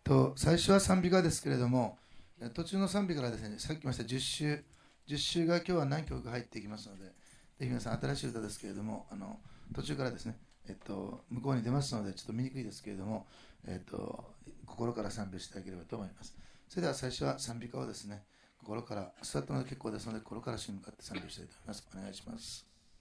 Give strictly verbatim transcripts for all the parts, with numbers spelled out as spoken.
と最初は賛美歌ですけれども、途中の賛美からですね、さっき言いましたじゅっ週、じゅっ週が今日は何曲か入っていきますので、ぜひ皆さん新しい歌ですけれども、あの途中からですね、えっと、向こうに出ますのでちょっと見にくいですけれども、えっと、心から賛美していただければと思います。それでは最初は賛美歌をですね、心から座ったので結構ですので、心から主に向かって賛美したいと思います。お願いします。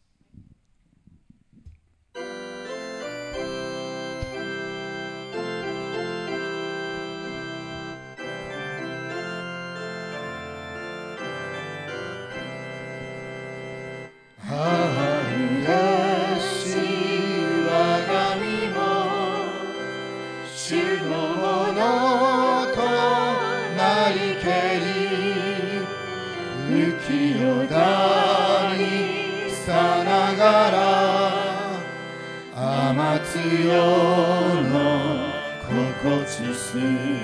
世の心地す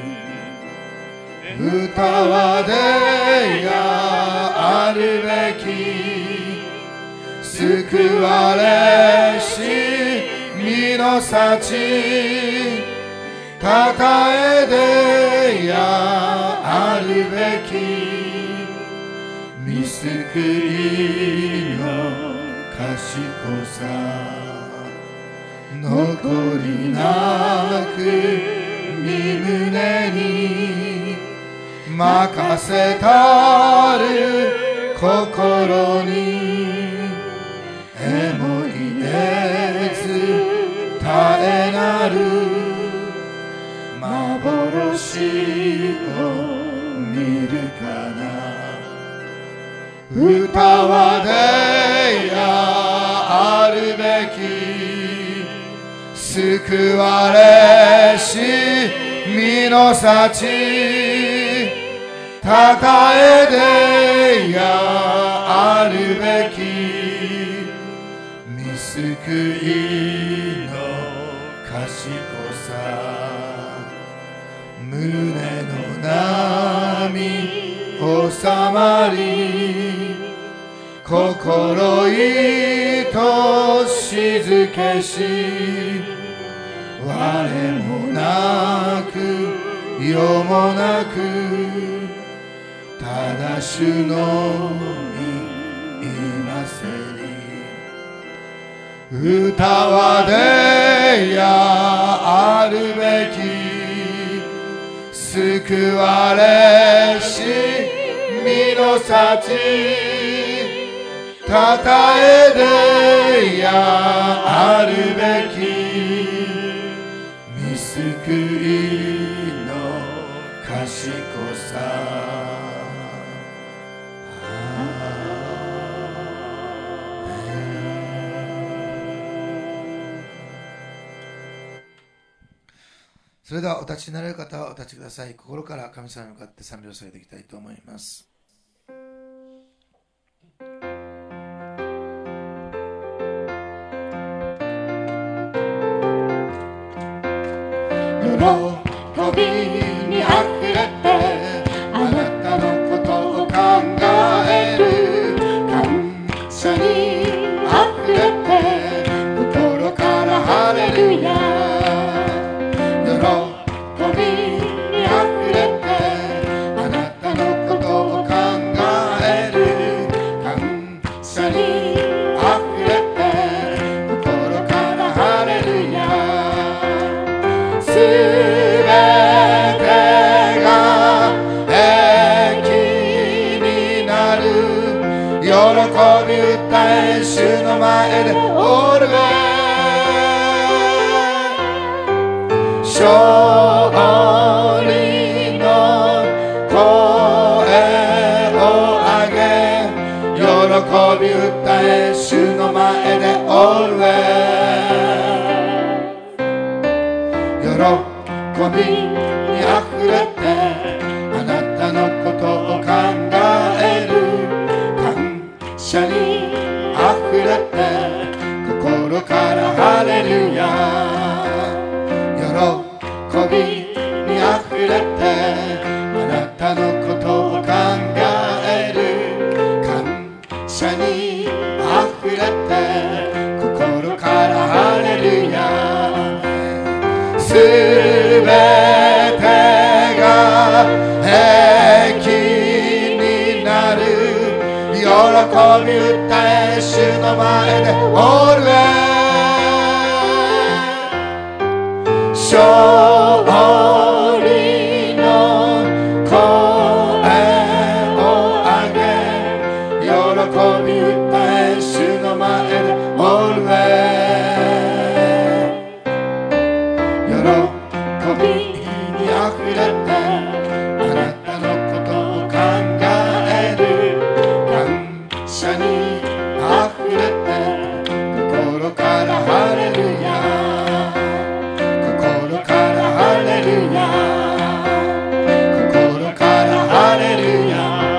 歌はでやあるべき救われし身の幸たたえでやあるべき見救いの賢さ残りなく身胸に任せたる心にえもいえず絶えなる幻を見るかな歌はでやあるべき救われし身の幸たたえでやあるべき見救いの賢さ胸の波収まり心意と静けし我もなく世もなくただ主のみ今せり歌はでやあるべき救われし身の幸たたえでやあるべき見救いの賢さそれではお立ちになれる方はお立ちください。心から神様に向かって賛美をされていきたいと思います。 喜びにあふれてあなたのことを考える感謝にあふれて心からハレルヤ喜びにあふれてあなたのことを考える感謝にあふれて心からハレルヤすべてが益になる喜び歌え主の前でオルベ勝利の声を上げ喜び歌え主の前でオルベ喜びにあふれてあなたのことを考える感謝にあふれて心からハレルヤ喜びにあふれてあなたのことを考える感謝にあふれて心からハレルヤすべてび歌え主の前でオールウェイ勝利の声を上げ喜び歌え主の前でオールウェイ喜びにあふれてあなたのことを考える感謝にあふれて心からハレルヤ心からハレルヤ心からハレルヤ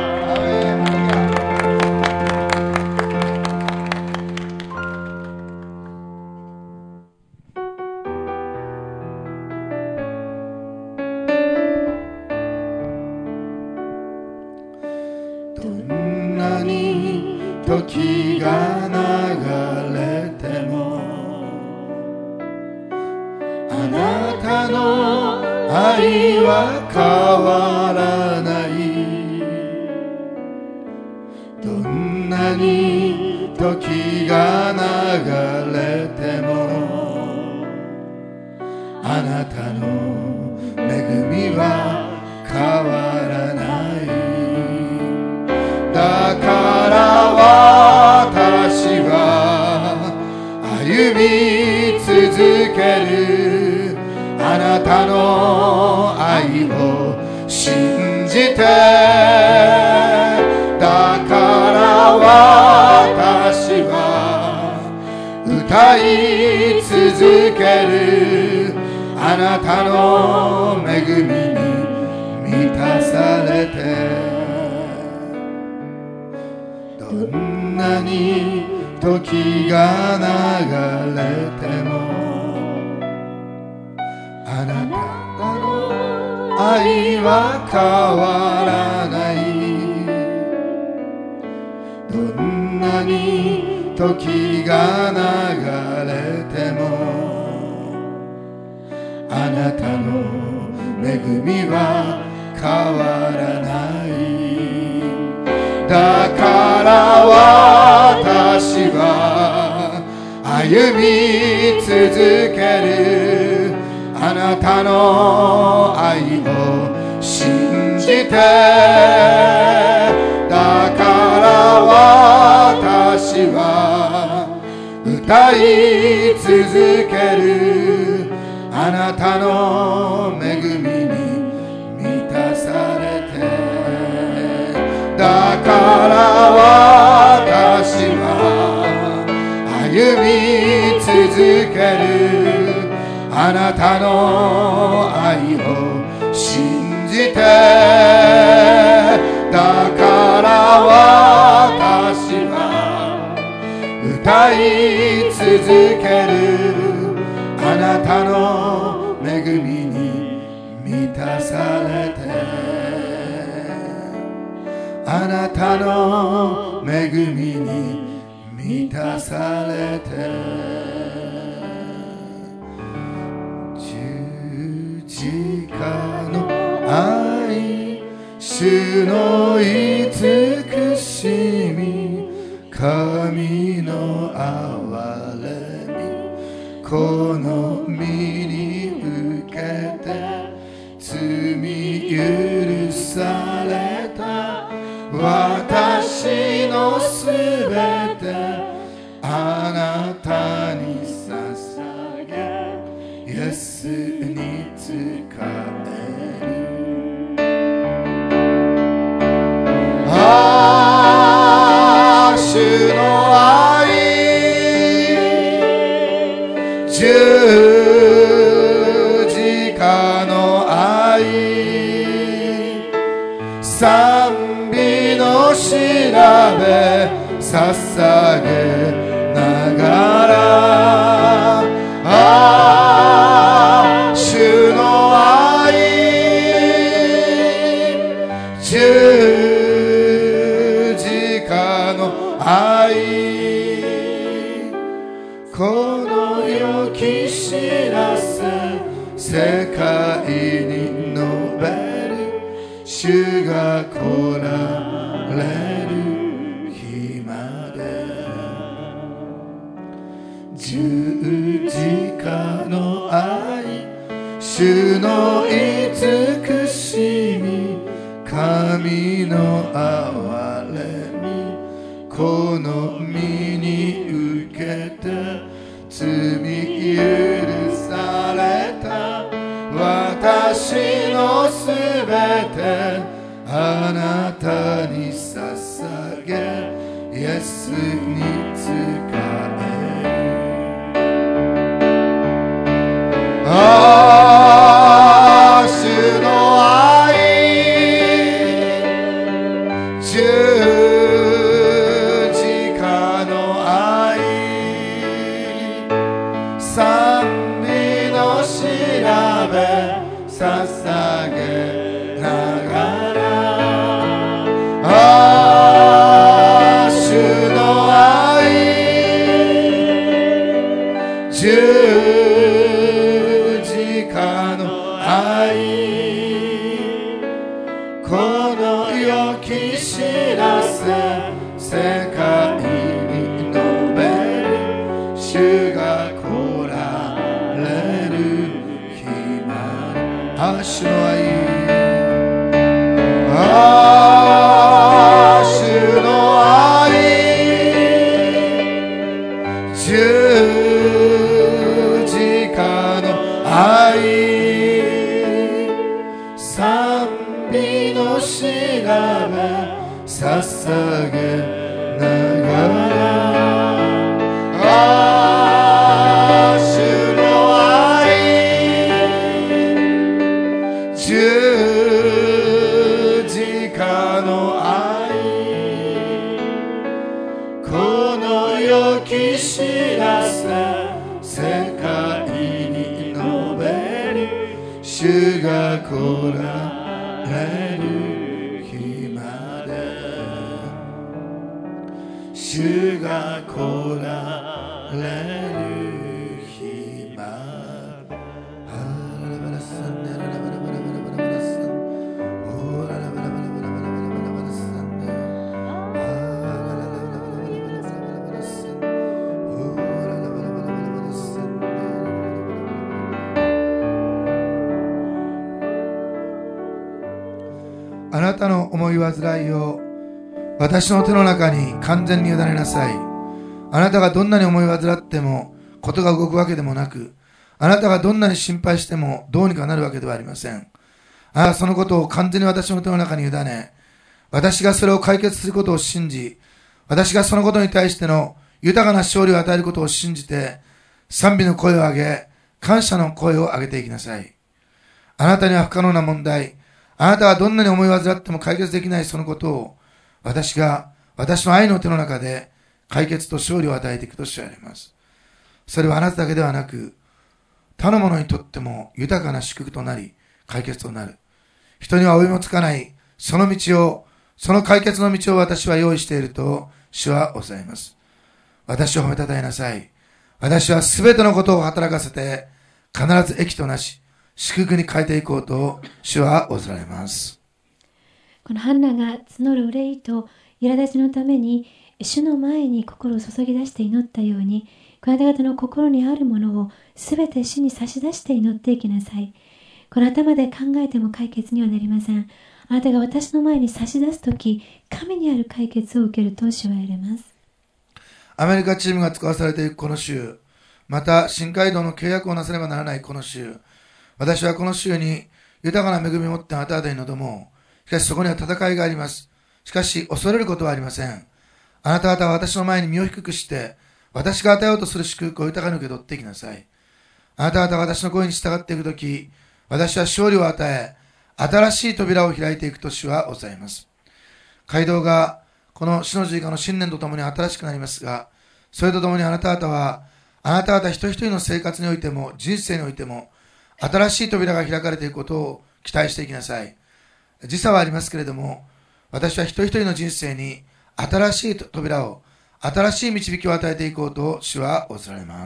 どんなに時が流れてもあなたの愛は変わらないどんなに時が流れてもあなたの恵みは変わらないだから私は歩み続けるあなたの愛を信じてだから私は歌い続けるあなたの恵みに満たされてどんなに時が流れてもあなたの愛は変わらないどんなに時が流れてもあなたの恵みは変わらないだから私は歩み続けるあなたの愛を信じてだから私は歌い続けるあなたの恵みに満たされてだから私は歩み続けるあなたの愛を信じてだから私は歌い続けるあなたの恵みに満たされてあなたの恵みに満たされて十字架の愛主の慈しみ神の憐れみこの身に受けて罪許された私のすべてあなたに捧げイエスに仕えるああ主の愛十字架の愛賛美の調べ捧げながらああ主の愛十字架の愛この良き知らせ世界に述べる主が来られる日ま十字架の愛、主の慈しみ、神の憐れみ、この身に受けて罪許された。私のすべてあなたに捧げ、イエスに仕える。ああ、主の愛、十字架の愛、賛美の調べ捧げながら、ああ、主の愛、十字架の愛、この良き知らせ、世界に述べる。主が来られる日まで。ああ、主の愛、ああ、主の愛、十字架の愛、賛美の調べ捧げながら、ああ、主の愛、十字架の愛、この良き知らせ、世界に述べる。主が来られる日まで、主が来られる日まで。あなたの思い煩いを私の手の中に完全に委ねなさい。あなたがどんなに思い煩ってもことが動くわけでもなく、あなたがどんなに心配してもどうにかなるわけではありません。あなたはそのことを完全に私の手の中に委ね、私がそれを解決することを信じ、私がそのことに対しての豊かな勝利を与えることを信じて、賛美の声を上げ、感謝の声を上げていきなさい。あなたには不可能な問題、あなたがどんなに思い煩っても解決できないそのことを、私が私の愛の手の中で解決と勝利を与えていくと知られます。それはあなただけではなく、他の者にとっても豊かな祝福となり、解決となる。人には追いもつかないその道を、その解決の道を私は用意していると主はおっしゃいます。私を褒めたたえなさい。私はすべてのことを働かせて、必ず益となし、祝福に変えていこうと主はおっしゃいます。 このハンナが募る憂いと苛立ちのために主の前に心を注ぎ出して祈ったように、この方々の心にあるものをすべて主に差し出して祈っていきなさい。この頭で考えても解決にはなりません。あなたが私の前に差し出すとき、神にある解決を受けると主は言われます。 アメリカチームが使わされていくこの州、また新街道の契約をなさねばならないこの州、私はこの州に豊かな恵みを持ってあなた方に臨もう。しかしそこには戦いがあります。しかし恐れることはありません。あなた方は私の前に身を低くして、私が与えようとする祝福を豊かに受け取っていきなさい。あなた方が私の声に従っていくとき、私は勝利を与え、新しい扉を開いていくと主はおっしゃいます。街道がこの主の十字架の新年とともに新しくなりますが、それとともにあなた方は、あなた方一人一人の生活においても、人生においても、新しい扉が開かれていくことを期待していきなさい。時差はありますけれども、私は一人一人の人生に新しい扉を、新しい導きを与えていこうと主はおっしゃられます。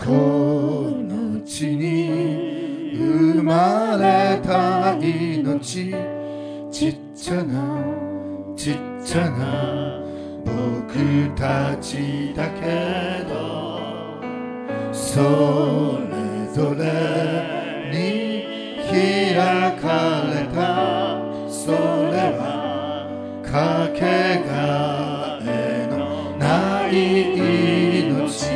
この地に生まれた命、ちっちゃなちっちゃな僕たちだけど、それぞれに開かれた、それはかけがえのない命。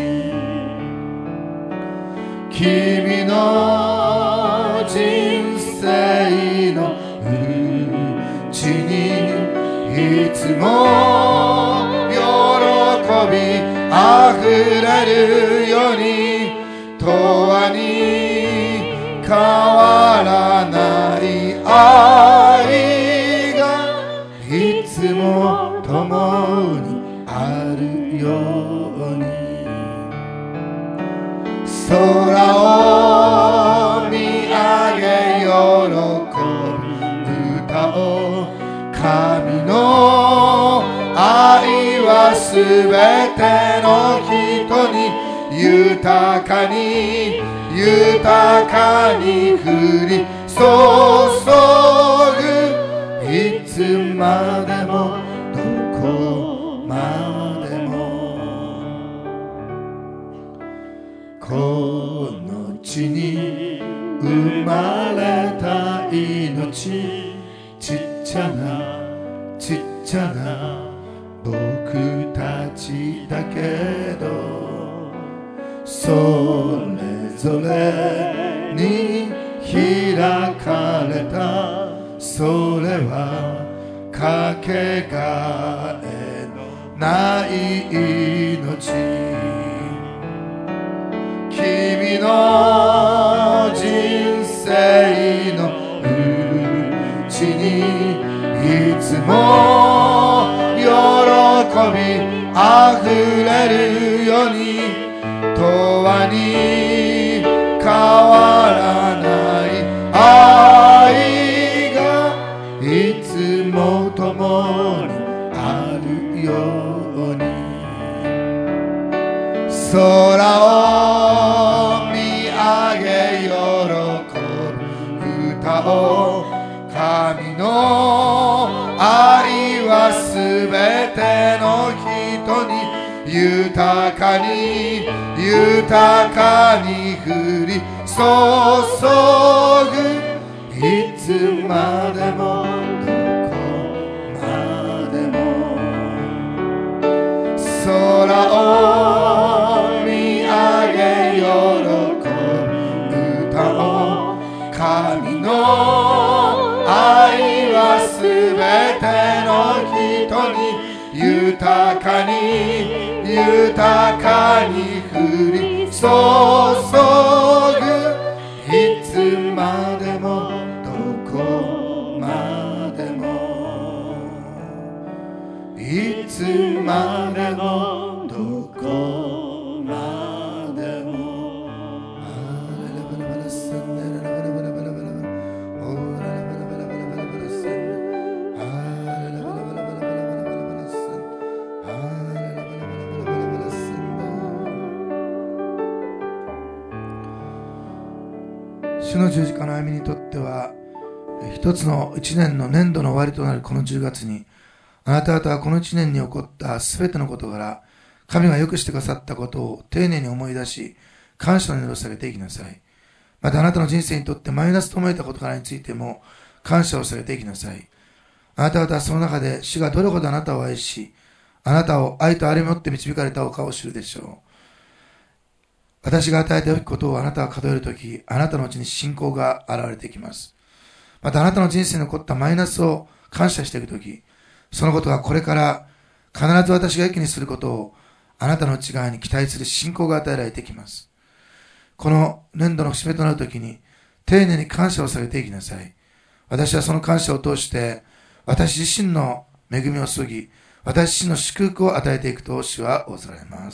君の人生のうちにいつも喜びあふれるように、永遠に変わらない愛がいつも共にあるように。空を見上げ喜ぶ歌を、神の愛はすべての人に豊かに豊かに降り注ぐ、いつまでもどこまでも。この地に生まれた命、ちっちゃなちっちゃな僕たちだけど、それぞれに開かれた、それはかけがえのない命。君の人生のうちにいつも喜びあふれるように、永遠に変わらない愛がいつも共にあるように。空を見上げ喜ぶ歌を、神の愛はすべての人に豊かに豊かに降り注ぐ、いつまでもどこまでも。空を見上げ喜ぶ歌を、神の愛はすべての人に豊かに豊かに降り注ぐ、いつまでもどこまでも、いつまでもどこまでも。主の十字架の歩みにとっては、一つの一年の年度の終わりとなるこのじゅうがつに、あなた方はこの一年に起こったすべての事柄、神が良くしてくださったことを丁寧に思い出し、感謝の念を捧げていきなさい。またあなたの人生にとってマイナスと思えた事柄についても感謝を捧げていきなさい。あなた方はその中で主がどれほどあなたを愛し、あなたを愛と歩み持って導かれたお顔を知るでしょう。私が与えておくことをあなたが数えるとき、あなたのうちに信仰が現れてきます。またあなたの人生に起こったマイナスを感謝していくとき、そのことがこれから必ず私が益にすることをあなたの内側に期待する信仰が与えられてきます。この年度の節目となるときに丁寧に感謝をされていきなさい。私はその感謝を通して私自身の恵みを注ぎ、私自身の祝福を与えていくと主は仰せられます。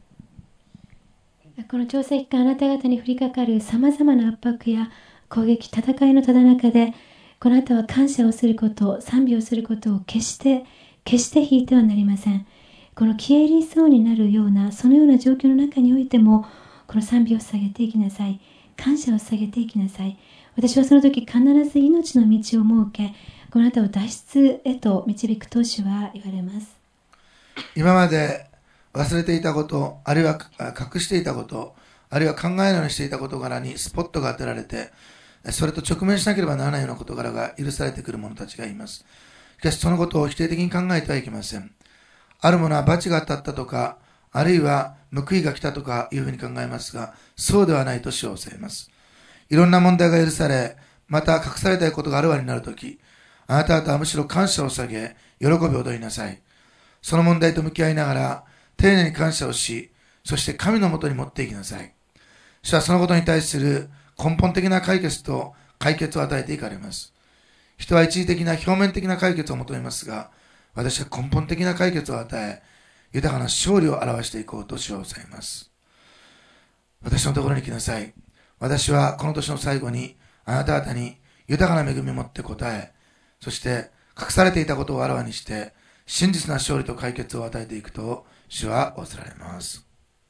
この調整期間、あなた方に降りかかるさまざまな圧迫や攻撃、戦いのただ中で、この後は感謝をすること、賛美をすることを決して、決して引いてはなりません。この消え入りそうになるような、そのような状況の中においても、ここの賛美を捧げていきなさい。感謝を捧げていきなさい。私はその時必ず命の道を設け、このあなたを脱出へと導くと主は言われます。 今まで忘れていたこと、あるいは隠していたこと、あるいは考えないようにしていた事柄にスポットが当てられて、それと直面しなければならないような事柄が許されてくる者たちがいます。しかしそのことを否定的に考えてはいけません。あるものは罰が当たったとか、あるいは報いが来たとかいうふうに考えますが、そうではないと主は教えます。いろんな問題が許され、また隠されたいことがあるわになるとき、あなた方はむしろ感謝を下げ、喜びを踊りなさい。その問題と向き合いながら、丁寧に感謝をし、そして神のもとに持っていきなさい。主はそのことに対する根本的な解決と解決を与えていかれます。人は一時的な表面的な解決を求めますが、私は根本的な解決を与え、豊かな勝利を表していこうと主は教えます。私のところに来なさい。私はこの年の最後にあなた方に豊かな恵みを持って答え、そして隠されていたことをあらわにして、真実な勝利と解決を与えていくと主は仰せられます。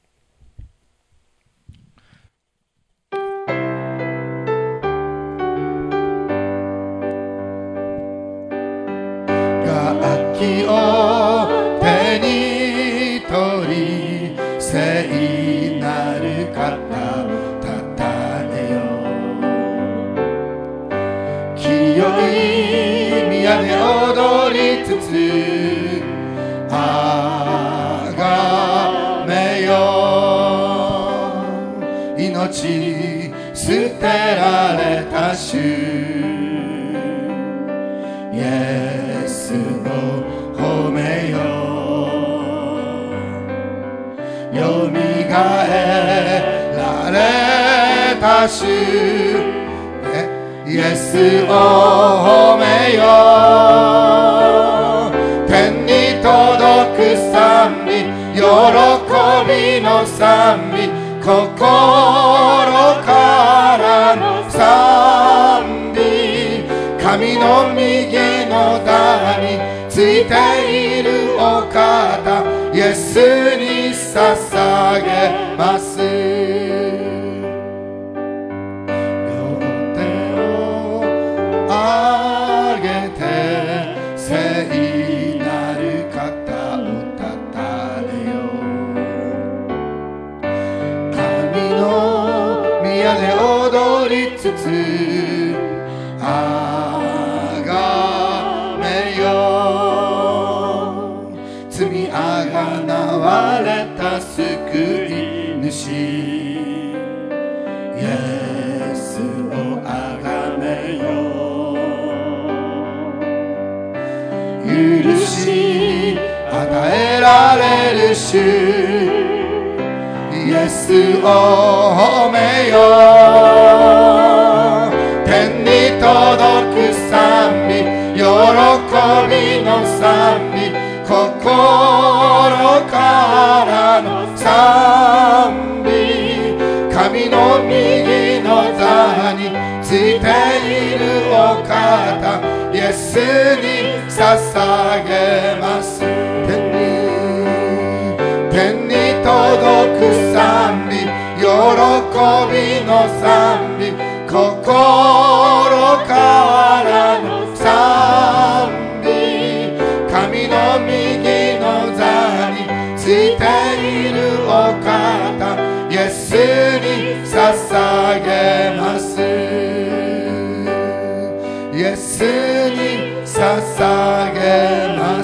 楽器を手に取り、聖なる方たたえよ。清い宮で踊りつつあがめよ。命捨てられた主イエスを褒めよ。よみがえられた主イエスを褒めよ。天に届く賛美、喜びの賛美、心からの賛美、神の右の座についているお方イエスに捧げます。両手を上げて聖なる方をたたえよ。神の宮で踊りつつあがめよ。罪あがなわれた救い主イエスをあがめよ。許し与えられる主イエスを褒めよ。天に届く賛美、喜びの賛美、心からの賛美、神の右の座についているお方イエスに捧げます。天に天に届く賛美、喜びの賛美、心からの賛美、神の右の座についているお方イエスに捧げます。イエスに捧げます。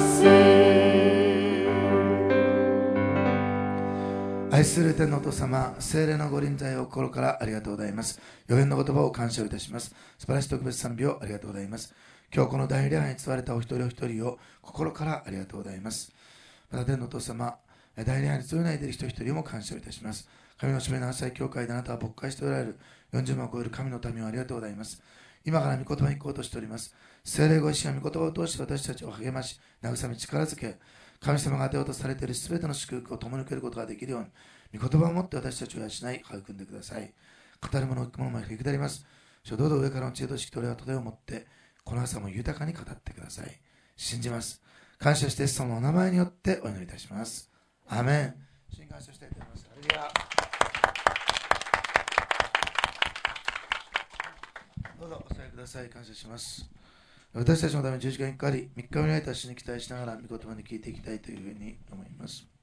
愛する天のお父様、聖霊のご臨在を心からありがとうございます。予言の言葉を感謝をいたします。素晴らしい特別賛美をありがとうございます。今日この大礼拝に使われたお一人お一人を心からありがとうございます。また天のお父様、大礼拝に強いないでいる人一人も感謝をいたします。神の使命の朝教会であなたは牧会しておられるよんじゅうまんを超える神の民をありがとうございます。今から御言葉に行こうとしております。聖霊ご自身が御言葉を通して私たちを励まし、慰め、力づけ、神様が与えようとされているすべての祝福を共に受けることができるように、御言葉を持って私たちを養い、育んでください。語る者を聞く者も引き立ります。どうぞ上からの知恵と識と霊はとてを持って、この朝も豊かに語ってください。信じます。感謝してそのお名前によってお祈りいたします。アーメン。主に感謝したいと思います。ハレルヤ。 どうぞお伝えください。感謝します。私たちのために十字架にかかり、みっかめに会えた死に期待しながら、御言葉に聞いていきたいというふうに思います。